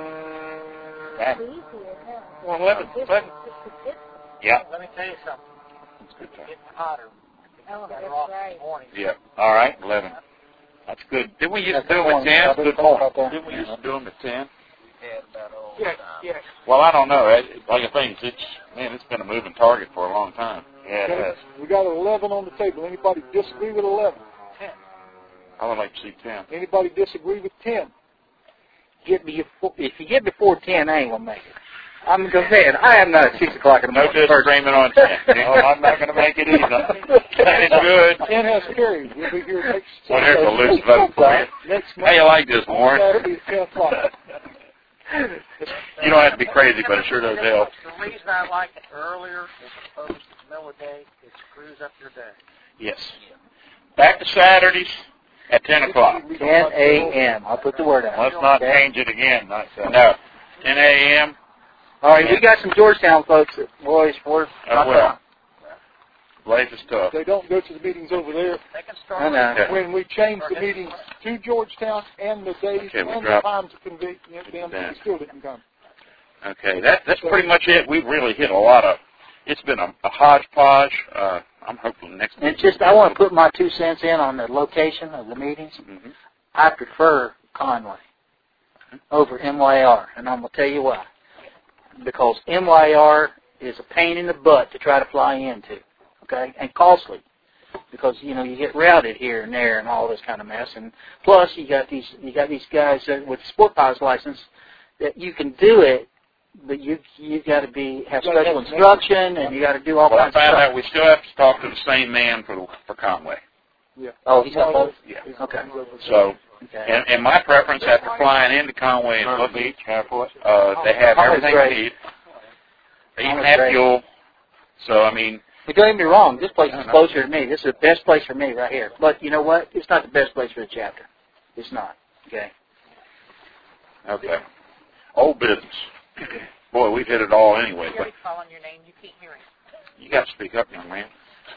Well, 11. Yeah. Let me tell you something. That's good It's time. getting hotter. Oh, Better that's off in right. the morning. Yeah. All right, 11. That's good. Didn't we used to do them at 10? Good point. Didn't we used to do them at 10? Yes. Well, I don't know. Like I think it's been a moving target for a long time. Yeah, it is. We got 11 on the table. Anybody disagree with 11? 10. I would like to see 10. Anybody disagree with 10? If you get before 10, I ain't going to make it. I'm going to say it. I am not at 6 o'clock in the No morning. disagreement on 10. No, I'm not going to make it either. 10 is good. 10 has carried. We'll be here next Well, there's a loose vote for you. next How you like this, Warren? Saturday at 10 o'clock. You don't have to be crazy, but it sure does help. The reason I like it earlier as opposed to the middle of the day, it screws up your day. Yes. Back to Saturdays at 10 o'clock. 10 a.m. I'll put the word out. Let's not change it again. No. 10 a.m. All right, we got some Georgetown folks. Boys, we're not Well, life is tough. They don't go to the meetings over there. They can I start. know. Okay. When we change the meetings to Georgetown and the days Okay, we and the drop times to convene them, they still didn't come. Okay, that's pretty much it. We've really hit a lot of. It's been a hodgepodge. I'm hoping next. And just, I want to put my 2 cents in on the location of the meetings. Mm-hmm. I prefer Conway over MYR, and I'm going to tell you why. Because MYR is a pain in the butt to try to fly into, okay, and costly. Because you get routed here and there and all this kind of mess, and plus you got these guys with sport pilot's license that you can do it, but you got to have special instruction and you got to do all Well, I kinds of found stuff. out we still have to talk to the same man for Conway. Yeah. Oh, he's got both. Yeah. Okay. So, Okay. and my preference after flying into Conway and Little Beach, they have Conway's everything great. we need. They even Conway's have great. fuel. So I mean, But don't get me wrong, this place is closer to me. This is the best place for me right here. But you know what? It's not the best place for the chapter. It's not. Okay. okay. Old business. Boy, we've hit it all anyway. But Jerry's calling your name. You can't hear him. you got to speak up, young man.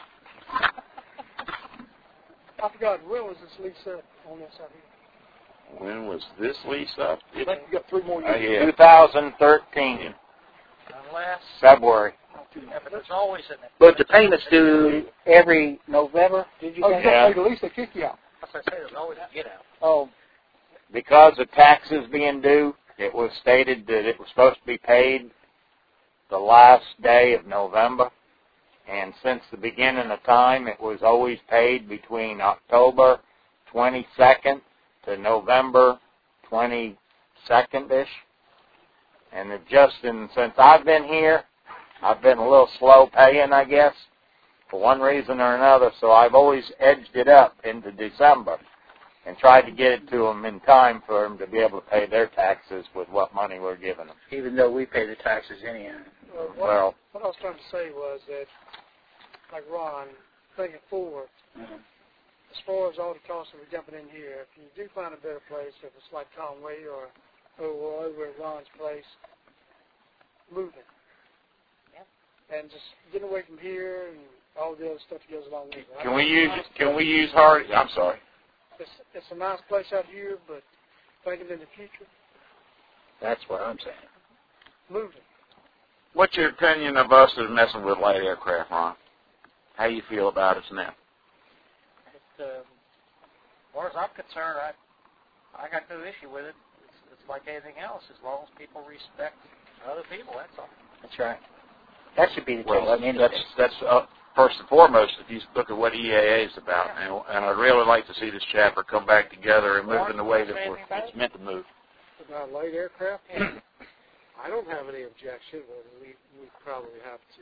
I forgot, when was this lease up on this out here? When was this lease up? I think you got 3 more years. Yeah. 2013, Unless, February. but there's always an. But the payments due every November, did you Oh, say? you don't pay the lease, they kick you out. As I say, there's always a get out. Oh, Because of taxes being due, it was stated that it was supposed to be paid the last day of November. And since the beginning of time, it was always paid between October 22nd to November 22nd-ish. And it just, since I've been here, I've been a little slow paying, I guess, for one reason or another. So I've always edged it up into December. and tried to get it to them in time for them to be able to pay their taxes with what money we're giving them. Even though we pay the taxes anyhow. Well, what I was trying to say was that, like Ron, thinking forward, as far as all the costs that we're jumping in here, if you do find a better place, if it's like Conway or over at Ron's place, move it. And just getting away from here and all the other stuff that goes along with it. Can we use Hardy? I'm sorry. It's a nice place out here, but thinking in the future, That's what I'm saying. move it. What's your opinion of us as messing with light aircraft, Ron? How you feel about us now? As far as I'm concerned, I got no issue with it. It's like anything else, as long as people respect other people. That's all. That's right. That should be the case. Well, that's first and foremost, if you look at what EAA is about, and I'd really like to see this chapter come back together and move in the way that it's meant to move. About light aircraft, I don't have any objection, but we probably have to.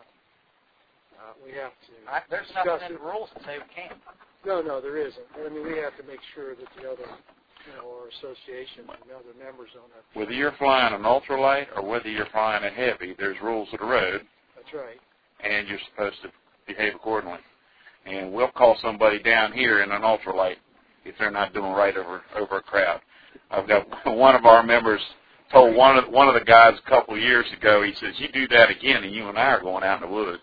There's nothing in the rules that say we can't. No, there isn't. I mean, we have to make sure that the other, our association and the other members on that. Whether you're flying an ultralight or whether you're flying a heavy, there's rules of the road. That's right. And you're supposed to behave accordingly. And we'll call somebody down here in an ultralight if they're not doing right over a crowd. I've got one of our members told one of the guys a couple of years ago. He says, "You do that again, and you and I are going out in the woods."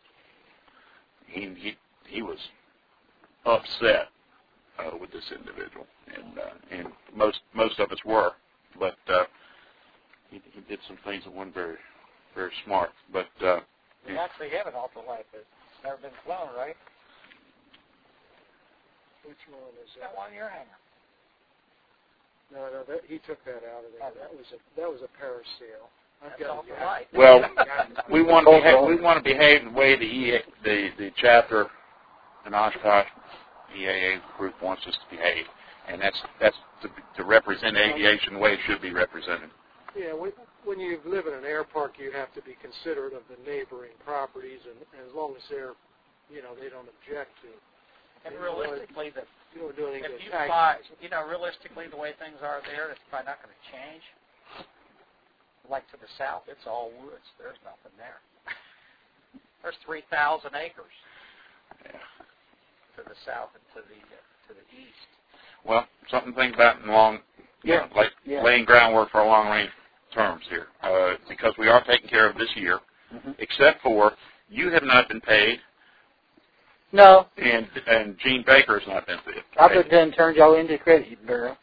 He was upset with this individual, and most of us were, but he did some things that weren't very very smart. But We actually have an ultralight, but it's never been flown, right? Which one is That that? one in your hangar. No, he took that out of there. That was a parasail. I've That's got ultralight. well, we want to behave the way the chapter, and Oshkosh EAA group wants us to behave, and that's to represent aviation the way it should be represented. Yeah, when you live in an air park, you have to be considerate of the neighboring properties, and as long as they're, they don't object to. And realistically, You don't do anything if to you tag fly, them. realistically, the way things are there, it's probably not going to change. Like to the south, it's all woods. There's nothing there. There's 3,000 acres to the south and to the east. Well, something to think about in laying groundwork for long-range terms here, because we are taking care of this year, except for you have not been paid. No. And Gene Baker has not been paid. I've done turned y'all into the credit bureau.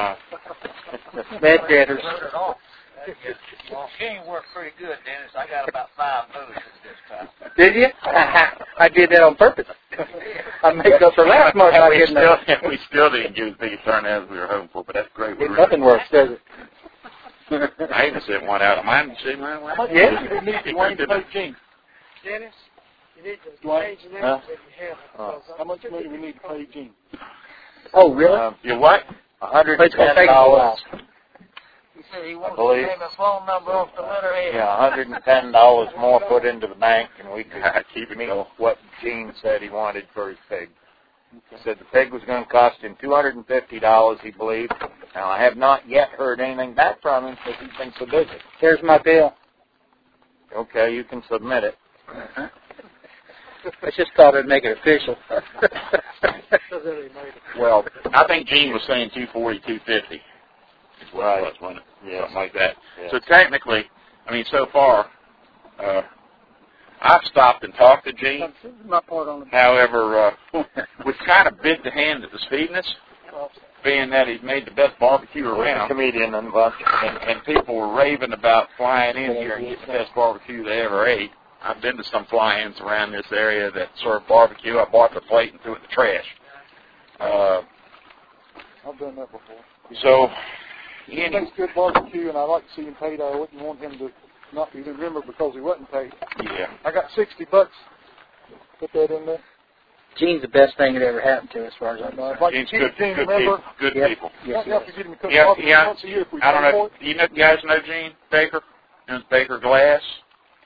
Bad debtors. Well, Gene worked pretty good, Dennis. I got about 5 moves this time. Did you? I did that on purpose. I made up for last month. We still didn't get as big a turnout as we were hoping for, but that's great. Nothing works, does it? I even sent one out of mine. See mine? Yeah. You need to pay Gene. Dennis, you need to Dwight? change the names if you have. How much money we need to pay Gene? Oh, really? You what? $110. He said he wants to name a phone number off the letterhead. Yeah, $110 more put into the bank, and we could keep meet what Gene said he wanted for his pig. He said the pig was going to cost him $250, he believed. Now, I have not yet heard anything back from him because he's been so busy. Here's my bill. Okay, you can submit it. I just thought I'd make it official. Well, I think Gene was saying $240, $250. Is what it was, wasn't it? Yes. Something like that. Yes. So technically, so far, I've stopped and talked to Gene. My part on the However, we've kind of bid the hand that was feeding us, being that he's made the best barbecue around. Comedian and bunch. And people were raving about flying in here and getting the best barbecue they ever ate. I've been to some fly-ins around this area that serve barbecue. I bought the plate and threw it in the trash. I've done that before. So, He makes good barbecue, and I like to see him paid. I wouldn't want him to not be remembered because he wasn't paid. yeah. I got $60. Put that in there. Gene's the best thing that ever happened to us, as far as I know. If I Gene's can good, keep Gene, good remember, people. Good Yep. people. Yes, you have to get him to cook Yeah, barbecue yeah. once a year if we I don't pay know. for it. You guys know Gene Baker? Baker Glass?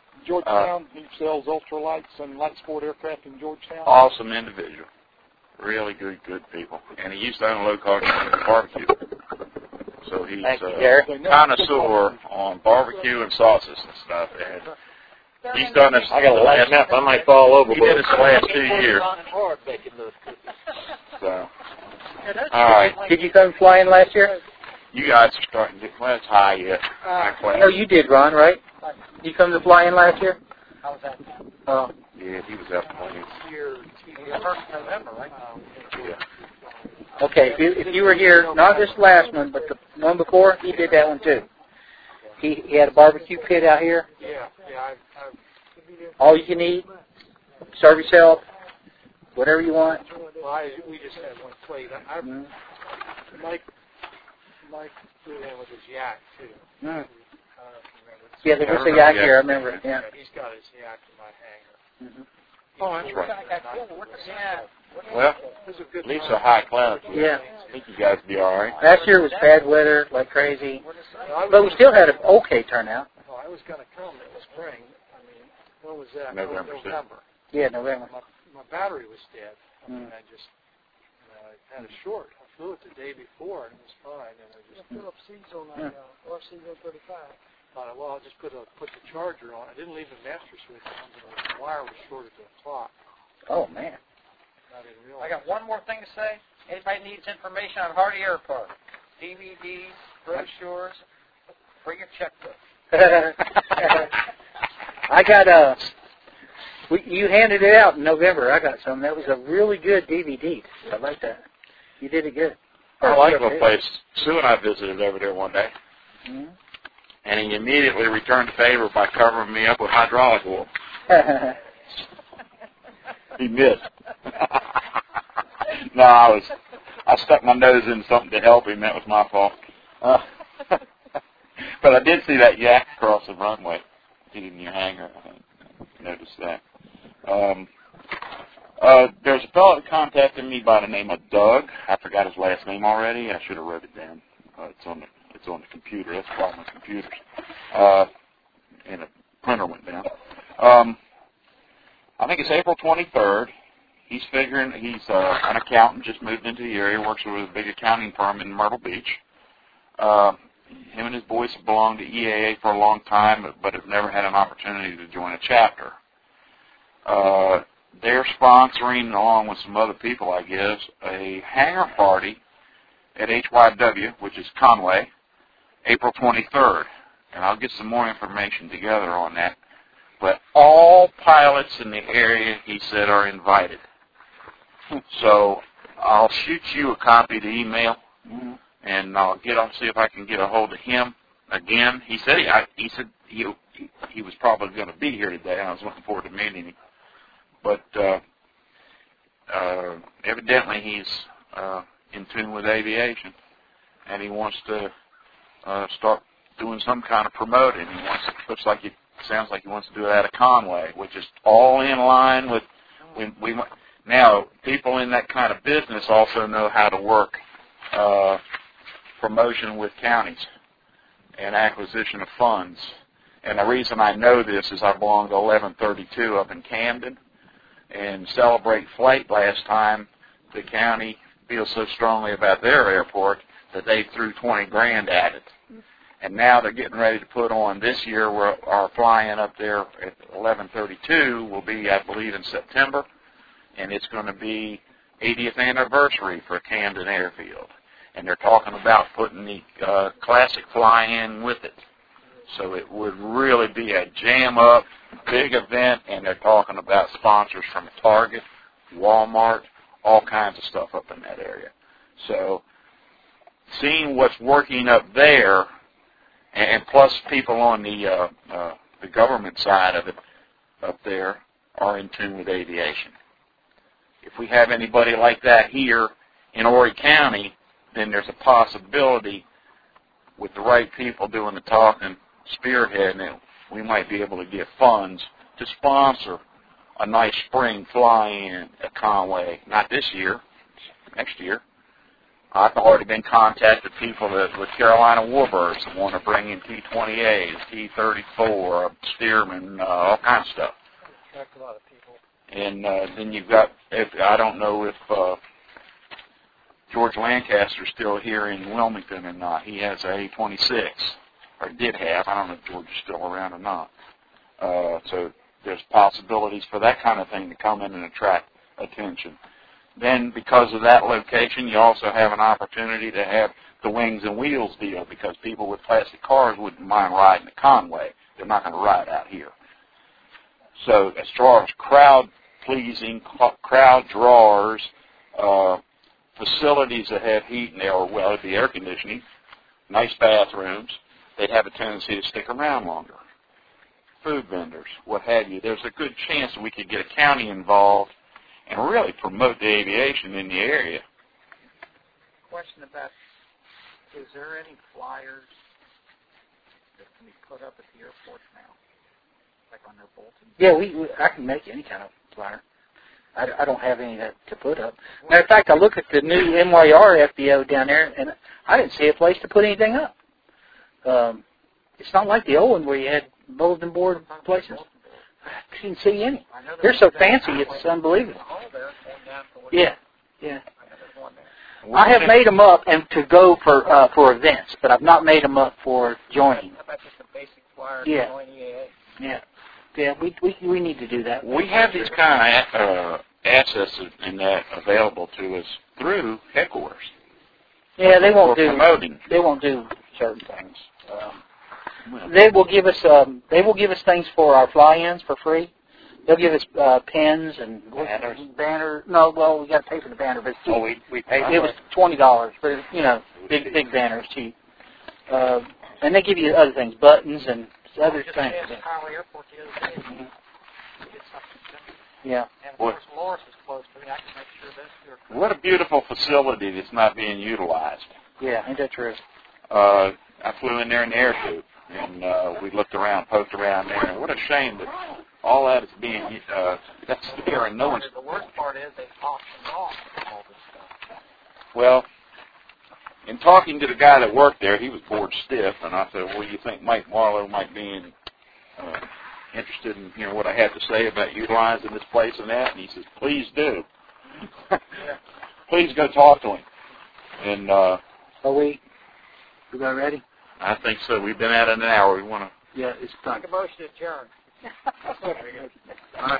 Georgetown, he sells ultralights and light sport aircraft in Georgetown. Awesome individual. really good people. And he used to own a low-cost barbecue. So he's Gary. a connoisseur on barbecue and sauces and stuff. And he's done this. I got to lighten up. I might fall over. He did this the last 2 years. So, all right. Did you come flying last year? You guys are starting to get, well, it's high yet. No, you did, Ron, right? You come to fly in last year? I was at Oh. Yeah, he was out playing. the 1st of November, right? Yeah. Okay, if you were here, not this last one, but the one before, he did that one too. He had a barbecue pit out here. Yeah. All you can eat. Serve yourself. Whatever you want. Well, we just had one plate. Mike threw in with his yak too. Mm. I don't know if Yeah, there was a yak here. I remember it. Yeah. He's got his yak in my hangar. Mm-hmm. Oh, that's right. Yeah. Well, at least a high cloud. Yeah. I think you guys will be all right. Last year was bad weather, like crazy, but we still had an okay turnout. Well, I was going to come in the spring. I mean, when was that? November. Yeah, November. My battery was dead. I mean, Mm. I just I had a short. I flew it the day before and it was fine. And I just Philip C's on my RC-135. Thought, well, I'll just put the charger on. I didn't leave the master switch on, but the wire was shorted to the clock. Oh man. I didn't I realize. got one more thing to say. Anybody needs information on Hardy Airport, DVDs, brochures, bring your checkbook. I got you handed it out in November. I got some. That was a really good DVD. I like that. You did it good. I like the place. Sue and I visited over there one day, Mm-hmm. and he immediately returned the favor by covering me up with hydraulic oil. He missed. No, I stuck my nose in something to help him. That was my fault. But I did see that yak across the runway in your hangar. I noticed that. There's a fellow that contacted me by the name of Doug. I forgot his last name already. I should have wrote it down. It's on the computer. That's the problem with computers. And a printer went down. I think it's April 23rd. He's figuring he's an accountant, just moved into the area, works with a big accounting firm in Myrtle Beach. Him and his boys have belonged to EAA for a long time, but have never had an opportunity to join a chapter. They're sponsoring, along with some other people, I guess, a hangar party at HYW, which is Conway, April 23rd. And I'll get some more information together on that. But all pilots in the area, he said, are invited. So I'll shoot you a copy of the email, and I'll see if I can get a hold of him again. He said he was probably going to be here today. I was looking forward to meeting him. But evidently he's in tune with aviation, and he wants to start doing some kind of promoting. Sounds like he wants to do it out of Conway, which is all in line with now, people in that kind of business also know how to work promotion with counties and acquisition of funds. And the reason I know this is I belong to 1132 up in Camden, and Celebrate Flight last time, the county feels so strongly about their airport that they threw $20,000 at it. And now they're getting ready to put on this year. Our flying up there at 1132 will be, I believe, in September, and it's going to be 80th anniversary for Camden Airfield. And they're talking about putting the classic fly-in with it. So it would really be a jam-up, big event, and they're talking about sponsors from Target, Walmart, all kinds of stuff up in that area. So seeing what's working up there, and plus people on the government side of it up there are in tune with aviation. If we have anybody like that here in Horry County, then there's a possibility with the right people doing the talking, spearheading it, we might be able to get funds to sponsor a nice spring fly-in at Conway. Not this year, next year. I've already been contacted people with Carolina Warbirds that want to bring in T-28s, T-34, Stearman, all kinds of stuff. Attract a lot of people. And then you've got, I don't know if George Lancaster's still here in Wilmington or not. He has a A26, or did have. I don't know if George is still around or not. So there's possibilities for that kind of thing to come in and attract attention. Then because of that location, you also have an opportunity to have the wings and wheels deal, because people with plastic cars wouldn't mind riding at Conway. They're not going to ride out here. So as far as crowd-pleasing, crowd drawers, facilities that have heat and air, well, it'd be air conditioning, nice bathrooms, they'd have a tendency to stick around longer. Food vendors, what have you. There's a good chance that we could get a county involved and really promote the aviation in the area. Question about, is there any flyers that can be put up at the airport now? Like on their bulletins? Yeah, I can make any kind of flyer. I don't have any to put up. Matter of fact, I look at the new MYR FBO down there, and I didn't see a place to put anything up. It's not like the old one where you had bulletin board places. I didn't see any. They're so fancy, it's unbelievable. Yeah. I have made them up and to go for events, but I've not made them up for joining. How about just a basic flyer Yeah. to join EAA? Yeah, we need to do that. We have these kind of assets and that available to us through headquarters. Yeah, they won't do promoting. They won't do certain things. They will give us things for our fly-ins for free. They'll give us pens and banners. No, well, we got to pay for the banner, but we paid. It was $20, but big banners cheap. And they give you other things, buttons and other Just things. asked Highway Airport the other day to get something done. Yeah. And of course, Loris is close to me. I can make sure that's here. What a beautiful facility that's not being utilized. Yeah, ain't that true? I flew in there in the air tube, and we looked around, poked around there, and what a shame that all that is being, that's there and no one's... The worst part is they auction off all this stuff. Well, in talking to the guy that worked there, he was bored stiff, and I said, well, you think Mike Marlowe might be interested in what I had to say about utilizing this place and that? And he says, please do. Please go talk to him. And Are we about ready? I think so. We've been at it an hour. We want to... Yeah, it's time. Make a motion to adjourn. All right.